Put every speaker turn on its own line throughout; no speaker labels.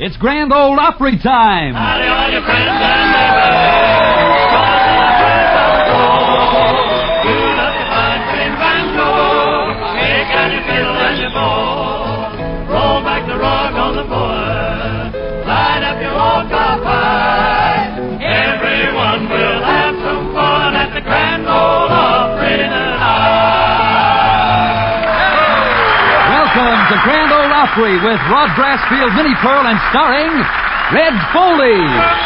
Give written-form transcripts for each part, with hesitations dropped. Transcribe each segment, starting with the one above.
It's Grand Ole Opry time.
Howdy, all your friends and neighbors. Good up your fine train banjo. Shake and you fiddle and you bow. Roll back the rug on the floor. Light up your walk-off pie. Everyone will have some fun at the Grand Ole Opry tonight.
Welcome to Grand Ole Opry with Rod Brassfield, Minnie Pearl, and starring Red Foley.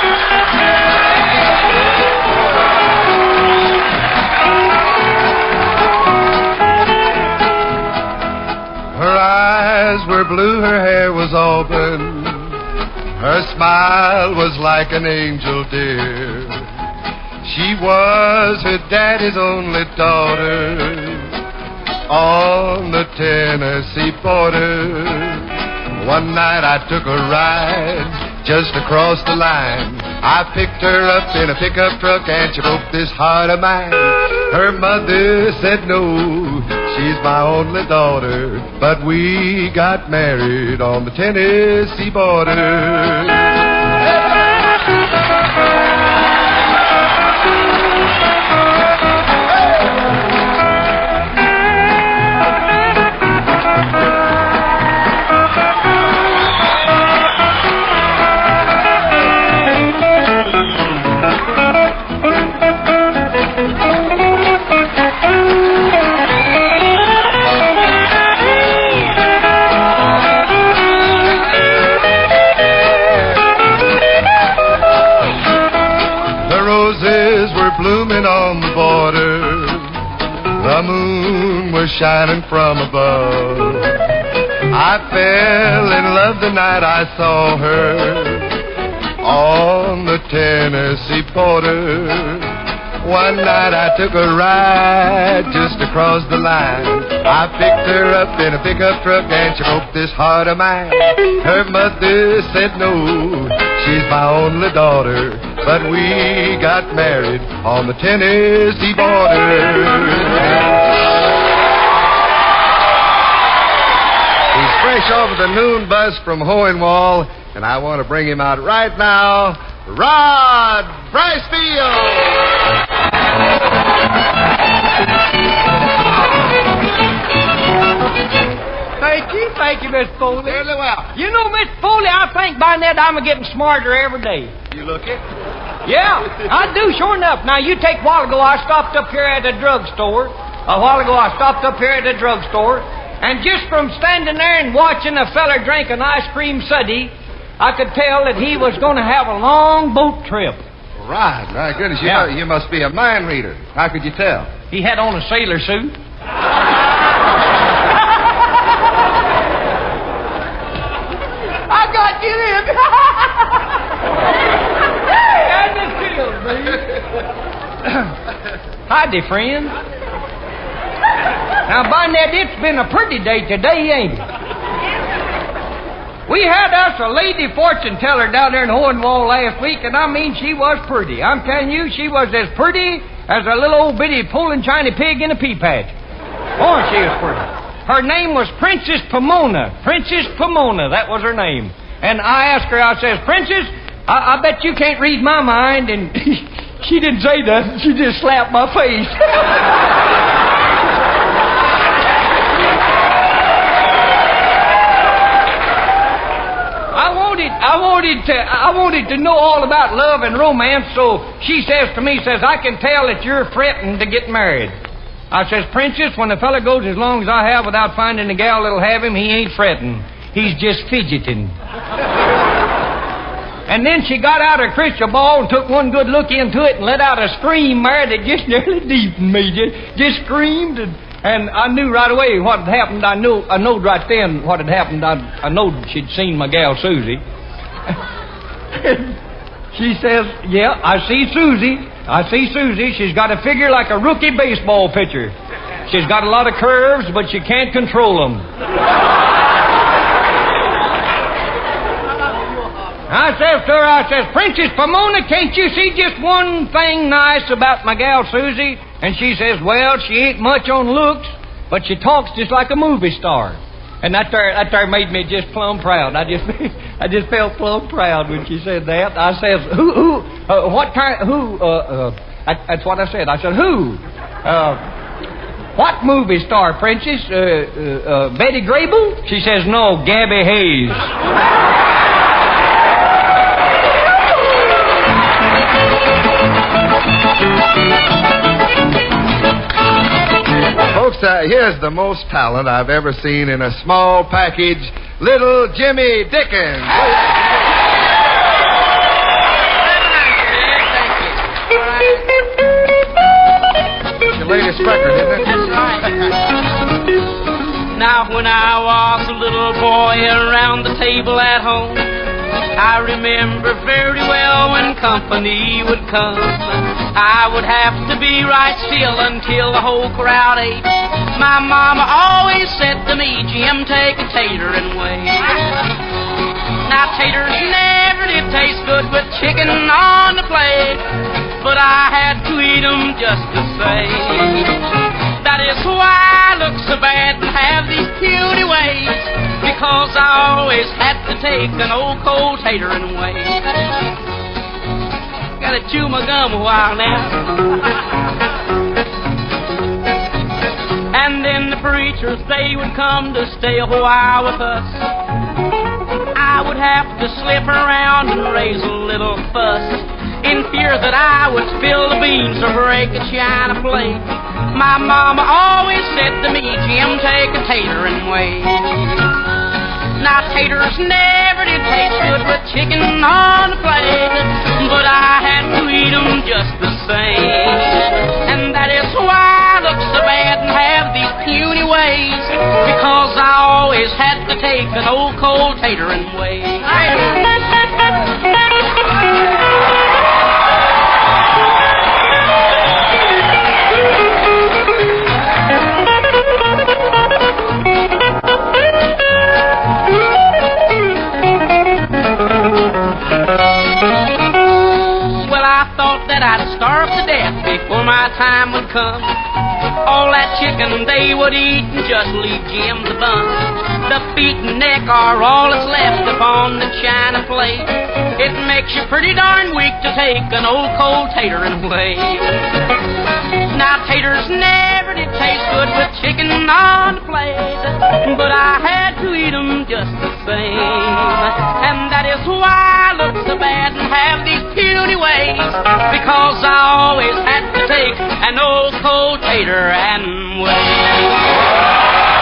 Her eyes were blue, her hair was auburn. Her smile was like an angel, dear. She was her daddy's only daughter on the Tennessee border. One night I took a ride just across the line. I picked her up in a pickup truck and she broke this heart of mine. Her mother said no, she's my only daughter, but we got married on the Tennessee border. Blooming on the border, the moon was shining from above. I fell in love the night I saw her on the Tennessee border. One night I took a ride just across the line. I picked her up in a pickup truck and she broke this heart of mine. Her mother said no, she's my only daughter, but we got married on the Tennessee border. He's fresh off of the noon bus from Hohenwald, and I want to bring him out right now, Rod Brassfield.
Thank you, Miss Foley.
Fairly well.
You know, Miss Foley, I think by that I'm getting smarter every day.
You look it?
Yeah, I do, sure enough. Now, you take a while ago, I stopped up here at the drugstore. And just from standing there and watching a feller drink an ice cream suddy, I could tell that he was going to have a long boat trip.
Right, my goodness, you must be a mind reader. How could you tell?
He had on a sailor suit. I got you in. Howdy, friend. Now, Barnett, it's been a pretty day today, ain't it? We had us a lady fortune teller down there in Hohenwald last week, and I mean, she was pretty. I'm telling you, she was as pretty as a little old bitty Poland China pig in a pea patch. Oh, she was pretty. Her name was Princess Pomona. Princess Pomona, that was her name. And I asked her, I says, Princess, I bet you can't read my mind. And she didn't say that. She just slapped my face. I wanted to know all about love and romance, so she says to me, I can tell that you're fretting to get married. I says, Princess, when a fella goes as long as I have without finding a gal that'll have him, he ain't fretting. He's just fidgeting. And then she got out her crystal ball and took one good look into it and let out a scream there that just nearly deepened me. Just screamed, and I knew right away what had happened. I knowed right then what had happened. I knowed she'd seen my gal Susie. She says, yeah, I see Susie. She's got a figure like a rookie baseball pitcher. She's got a lot of curves, but she can't control them. I says to her, Princess Pomona, can't you see just one thing nice about my gal Susie? And she says, well, she ain't much on looks, but she talks just like a movie star. And that there made me just plumb proud. I just felt plumb proud when she said that. I says, that's what I said. I said, who? What movie star, Princess? Betty Grable? She says, no, Gabby Hayes.
Folks, here's the most talent I've ever seen in a small package, little Jimmy Dickens. It's your latest record, isn't it?
That's right. Now, when I was a little boy around the table at home, I remember very well when company would come. I would have to be right still until the whole crowd ate. My mama always said to me, Jim, take a tater and wait. Now, taters never did taste good with chicken on the plate, but I had to eat them just the same. That is why I look so bad and have these puny ways, because I always had to take an old cold tater and wait. Gotta chew my gum a while now. And then the preachers, they would come to stay a while with us. I would have to slip around and raise a little fuss, in fear that I would spill the beans or break a china plate. My mama always said to me, Jim, take a tater and wait. Now, taters never did taste good with chicken on the plate, but I had to eat them just the same. And that is why I look so bad and have these puny ways, because I always had to take an old cold tater and wait. I'd starve to death before my time would come. All that chicken they would eat and just leave Jim the bun. The feet and neck are all that's left upon the china plate. It makes you pretty darn weak to take an old cold tater and wait. Now, taters never did taste good with chicken on the plate, but I had to eat them just the same. And that is why I look so bad and have these puny ways, because I always had to take an old cold tater and wait.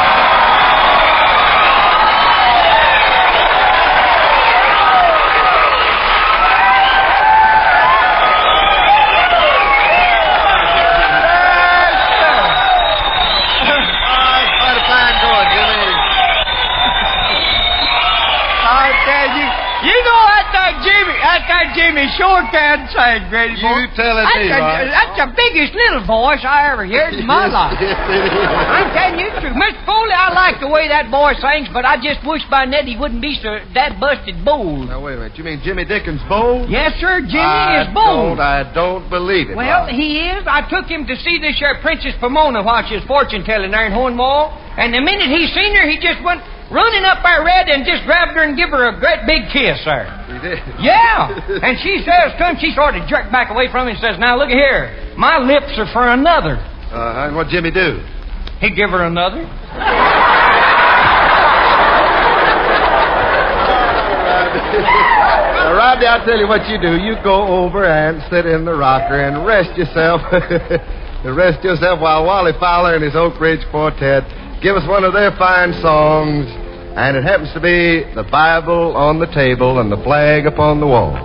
That Jimmy sure can sing, Grady boy.
You tell it me, Rod.
That's the biggest little voice I ever heard in my life. I'm telling you the truth. Mr. Foley, I like the way that boy sings, but I just wish by net he wouldn't be so that busted bold.
Now, wait a minute. You mean Jimmy Dickens bold?
Yes, sir. Jimmy is bold.
I don't believe it.
Well,
Rod.
he is. I took him to see this here Princess Pomona while she was fortune-telling there in Hornwall, and the minute he seen her, he just went running up there, Red, and just grabbed her and give her a great big kiss, sir.
He did?
Yeah. And she says to him, she sort of jerked back away from him and says, now, look here. My lips are for another.
And what'd Jimmy do?
He give her another.
Now, Rodney, I'll tell you what you do. You go over and sit in the rocker and rest yourself. Rest yourself while Wally Fowler and his Oak Ridge Quartet give us one of their fine songs, and it happens to be the Bible on the table and the flag upon the wall.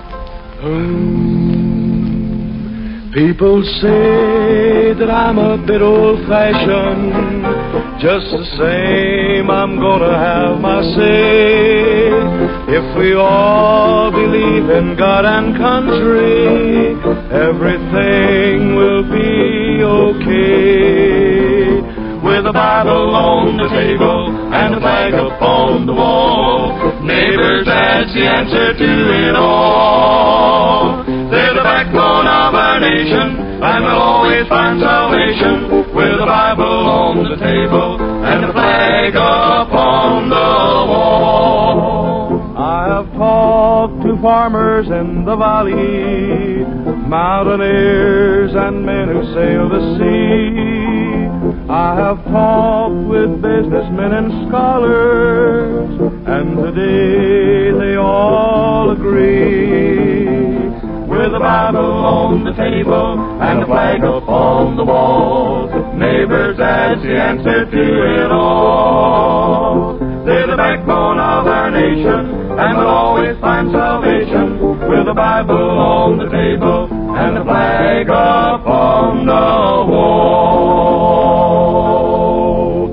People say that I'm a bit old-fashioned. Just the same, I'm gonna have my say. If we all believe in God and country, everything will be okay. With a Bible on the table and a flag upon the wall, neighbors, that's the answer to it all. They're the backbone of our nation, and we'll always find salvation with a Bible on the table and a flag flag upon the wall. I have talked to farmers in the valley, mountaineers and men who sail the sea. I have talked with businessmen and scholars, and today they all agree. With the Bible on the table and the flag upon the wall, neighbors, that's the answer to it all. They're the backbone of our nation, and we'll always find salvation with the Bible on the table and the flag upon the wall.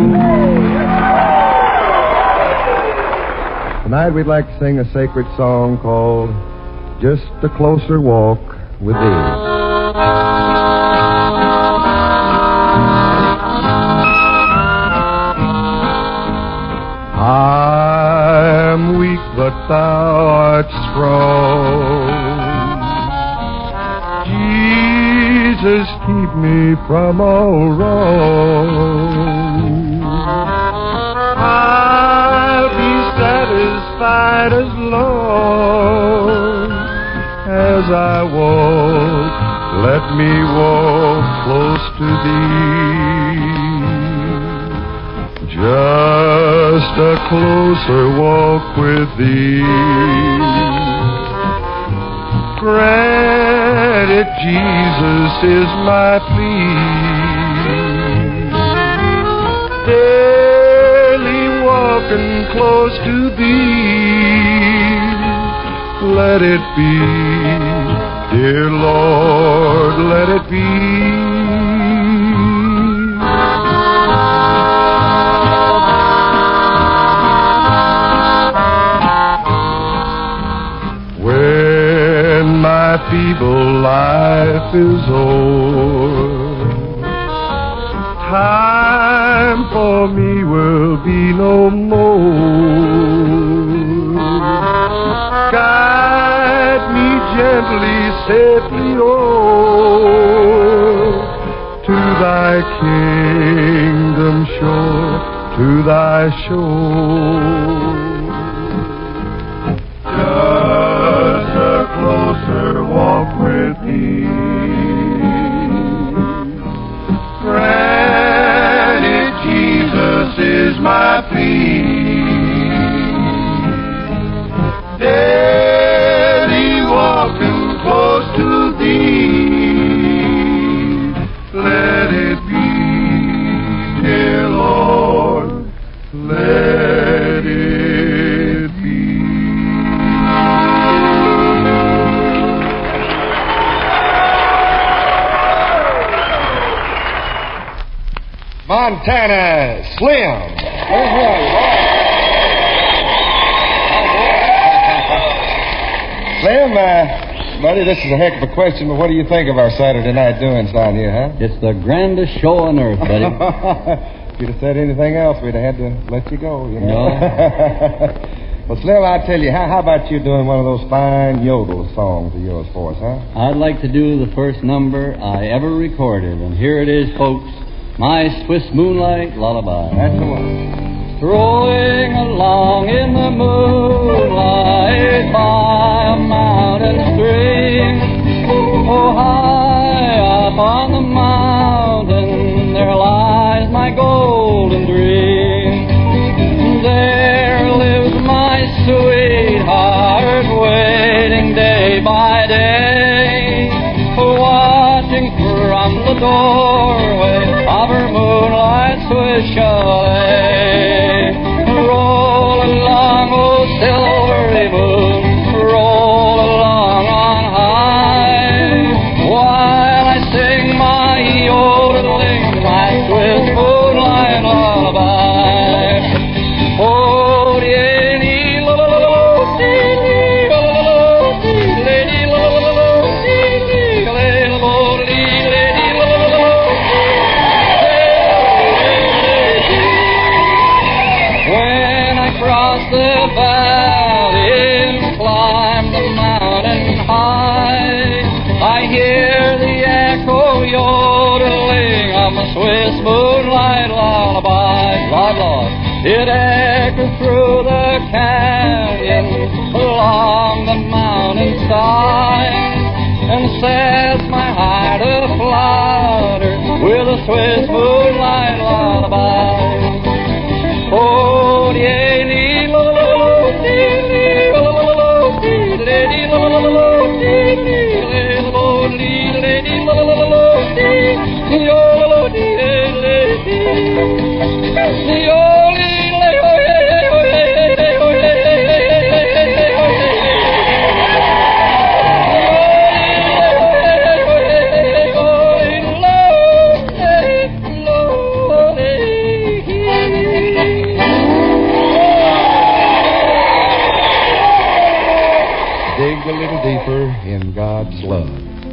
Tonight we'd like to sing a sacred song called Just a Closer Walk with Thee. I'm weak, but thou art strong. Jesus, keep me from all wrong. I'll be satisfied as long as I walk. Let me walk close to Thee. Just a closer walk with Thee. Grant it, Jesus, is my plea. Daily walking close to Thee. Let it be, dear Lord, let it be. My feeble life is o'er, time for me will be no more. Guide me gently, safely o'er to Thy kingdom shore, to Thy shore. Closer walk with Thee. Granted, Jesus is my plea. Daily walking close to Thee. Let it be, dear Lord, let it be. Montana Slim. Slim, buddy, this is a heck of a question, but what do you think of our Saturday night doings down here, huh?
It's the grandest show on earth, buddy.
If you'd have said anything else, we'd have had to let you go, you know.
No.
Well, Slim, I tell you, how about you doing one of those fine yodel songs of yours for us, huh?
I'd like to do the first number I ever recorded, and here it is, folks. My Swiss Moonlight Lullaby.
That's the one.
Strolling along in the moonlight by a mountain stream. Oh, high up on the mountain, there lies my golden dream. There lives my sweetheart, waiting day by day, watching from the doorway of her moonlight Swiss chalet. Roll along, oh silvery moon, roll along on high, while I sing my yodeling, my Swiss moonlight lullaby. Oh, dee lo lo lo lo, dee lo lo lo, dee lo lo lo, dee lo lo lo, dee lo lo lo. When I cross the valley in It echoes through the canyon, along the mountainside, and sets my heart aflutter with a Swiss moonlight lullaby. Oh, dee lo lo lo, dee lo lo lo, dee lo lo lo lo, dee lo lo lo lo, dee lo lo dee.
Dig a little deeper in God's love.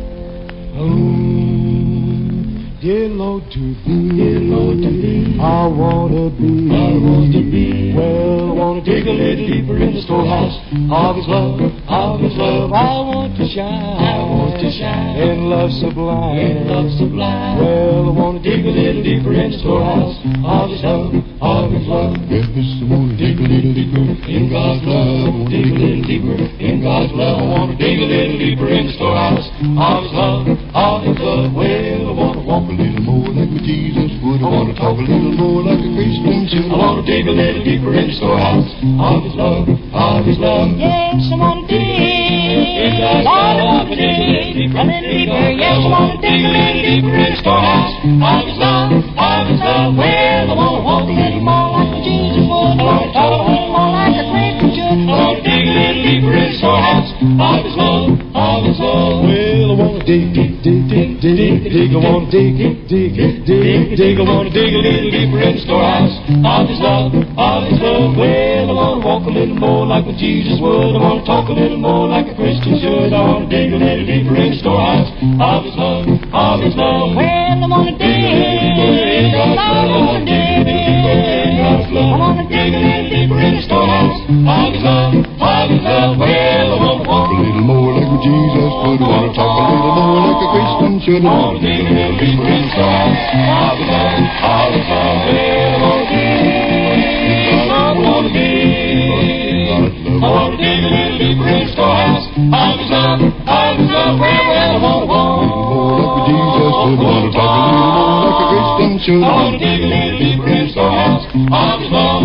Yellow to be, I wanna be, well, I wanna dig a little deeper in the storehouse of His love, I want to shine, in love sublime, well, I wanna dig a little deeper in the storehouse of His love, yes, I wanna dig a little deeper in God's love, dig a little deeper in God's love, I wanna dig a little deeper in the storehouse of His love, well, I wanna walk a little more like Jesus would. I want to talk a little more like a Christian should. I want to dig a little deeper in the storehouse of His love, Yes, I want to dig in God's love, dig a little deeper. Yes, I want to dig a little deeper in the storehouse of His love, Well, I want to walk a little more like a Jesus would. I want to talk a little more like a Christian should. I want to dig a little deeper in the storehouse of His love, Well, I want to dig, I want to dig, I want to dig a little deeper in the storehouse of His love, Well, I want to walk a little more like what Jesus would. I want to talk a little more like a Christian should. I want to dig a little deeper in the storehouse of His love, Well, I want to dig, I want to dig, I want to dig a little deeper in the storehouse of His love, Well, I want to walk a little more like what Jesus would. I want to talk a little more like a Christian should. I want to dig a little deeper in the storehouse of His love, Well, I want to dig, I want to dig, I want to dig a little deeper in the storehouse of His love, Well, I want to walk more like what Jesus would. I want to talk a little more like a Christian should. I want to dig a little deeper in the storehouse of His love,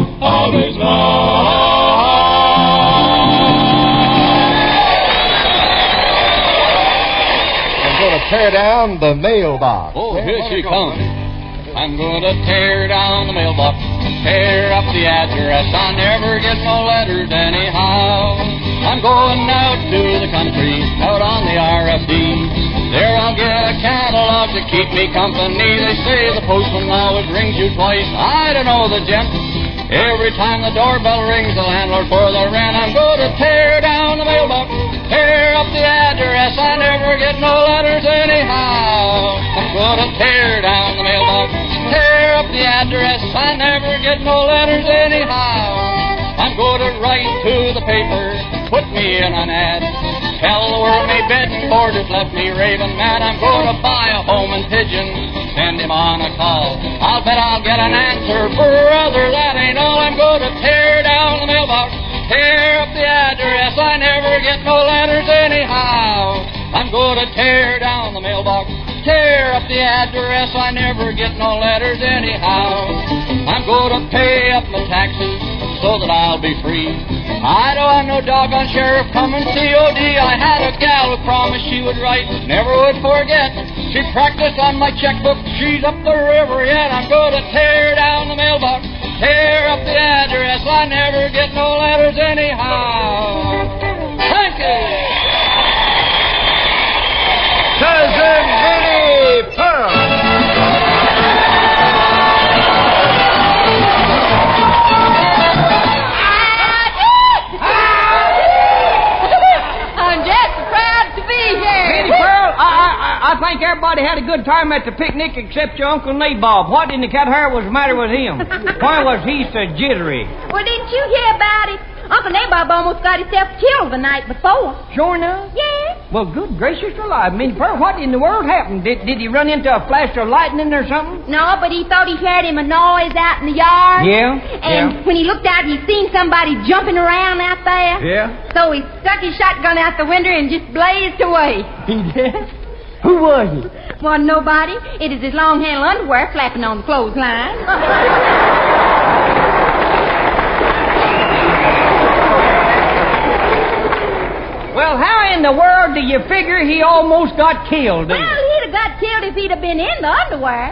Tear down the mailbox.
Oh, here she comes. I'm going to tear down the mailbox, tear up the address. I never get no letters anyhow. I'm going out to the country, out on the RFD. There I'll get a catalog to keep me company. They say the postman always rings you twice. I don't know the gent. Every time the doorbell rings, the landlord for the rent. I'm going to tear down the mailbox, tear up the address. I never get no letters anyhow. I'm going to tear down the mailbox, tear up the address. I never get no letters anyhow. I'm going to write to the paper, put me in an ad. Tell the world me bed and boarders left me raving mad. I'm going to buy a home in Pigeon, send him on a call. I'll bet I'll get an answer, brother, that ain't all. I'm going to tear down the mailbox, tear up the address. I never get no letters anyhow. I'm going to tear down the mailbox, tear up the address. I never get no letters anyhow. I'm going to pay up my taxes so that I'll be free. I don't want no doggone sheriff coming COD. I had a gal who promised she would write, never would forget. She practiced on my checkbook, she's up the river yet. I'm going to tear down the mailbox, tear up the address. I never get no letters anyhow. Thank you.
Cousin Vinny Pearl.
I think everybody had a good time at the picnic except your Uncle Nabob. What in the cat hair was the matter with him? Why was he so jittery?
Well, didn't you hear about it? Uncle Nabob almost got himself killed the night before.
Sure enough?
Yeah.
Well, good gracious alive, Minnie Pearl, what in the world happened? Did he run into a flash of lightning or something?
No, but he thought he heard him a noise out in the yard.
Yeah?
And when he looked out, he seen somebody jumping around out there.
Yeah?
So he stuck his shotgun out the window and just blazed away.
He did? Who was he?
Wasn't nobody. It is his long-handled underwear flapping on the clothesline.
Well, how in the world do you figure he almost got killed?
Well, he'd have got killed if he'd have been in the underwear.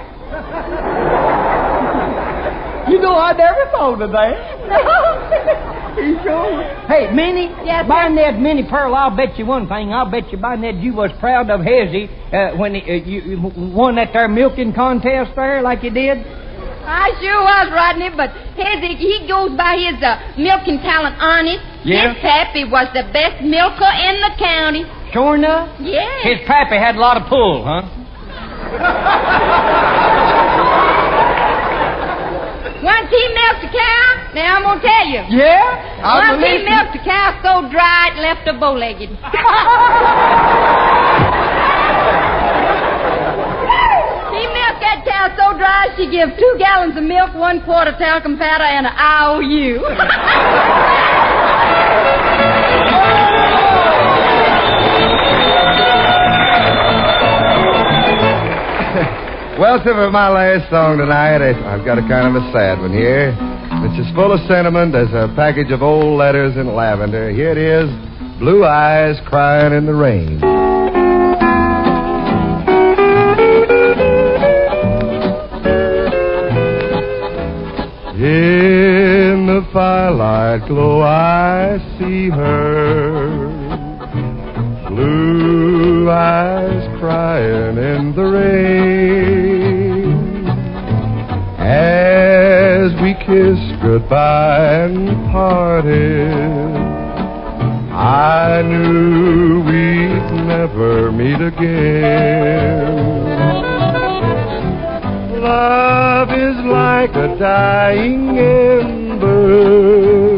You know, I never thought of that. You sure? Hey, Minnie.
Yes,
Barnett, Minnie Pearl, I'll bet you one thing. I'll bet you, Barnett, you was proud of Hezzy when you won that there milking contest there like you did.
I sure was, Rodney, but he goes by his milking talent honest.
Yeah?
His pappy was the best milker in the county.
Sure enough?
Yes.
His pappy had a lot of pull, huh?
Once he milked a cow, now I'm going to tell you.
Yeah?
Once he milked a cow so dry it left her bow-legged. He milked that cow so dry she give 2 gallons of milk, 1 quart of talcum powder, and an IOU.
Well, so for my last song tonight, I've got a kind of a sad one here. It's as full of sentiment as a package of old letters in lavender. Here it is, Blue Eyes Crying in the Rain. In the firelight glow I see her, blue eyes crying in the rain. As we kissed goodbye and parted, I knew we'd never meet again. Love is like a dying ember,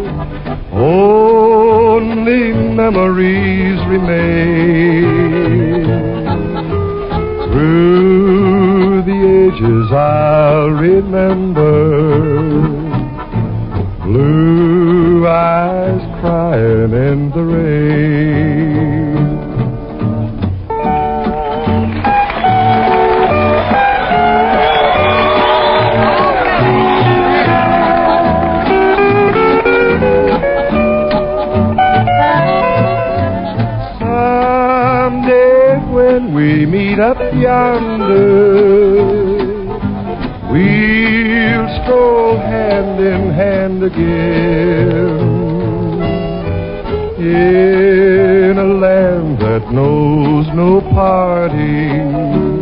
only memories remain. Through the ages I'll remember blue eyes crying in the rain. We meet up yonder, we'll stroll hand in hand again, in a land that knows no parting,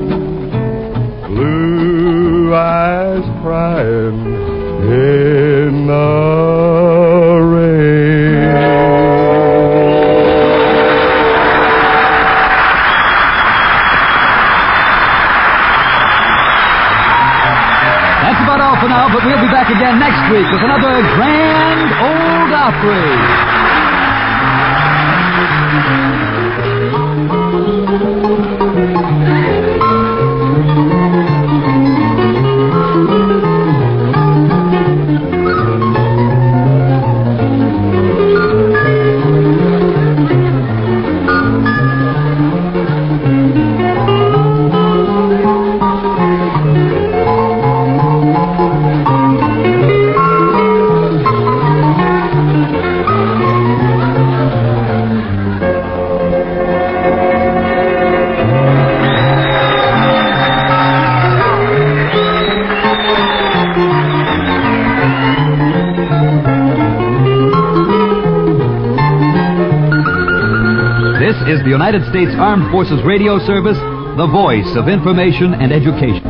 blue eyes crying in the rain.
For now, but we'll be back again next week with another Grand Ole Opry. This is the United States Armed Forces Radio Service, the voice of information and education.